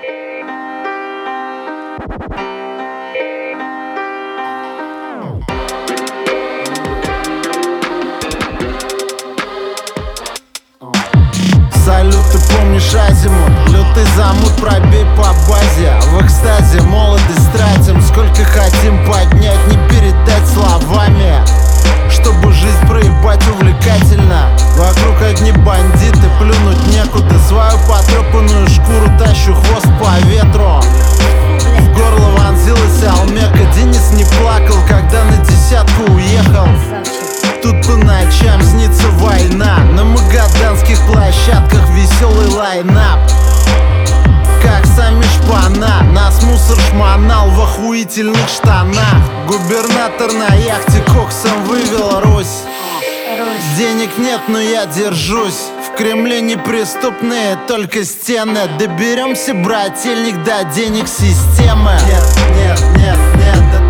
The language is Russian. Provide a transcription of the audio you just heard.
Салют, ты помнишь азимут? Лютый замут, пробей по базе. В экстазе молодость тратим, сколько хотим поднять, не передать словами. Чтобы жизнь проебать увлекательно. Вокруг одни бандиты, плюнуть некуда. Свою потрепанную шкуру тащу, хвост по ветру. В горло вонзилась алмека. Денис не плакал, когда на десятку уехал. Тут по ночам снится война. На магаданских площадках веселый лайнап. Как сами шпана. Нас мусор шмонал в охуительных штанах. Губернатор на яхте коксом вывел Русь. Денег нет, но я держусь. В Кремле неприступные только стены. Доберемся, брательник, до денег системы. Нет, нет, нет, нет,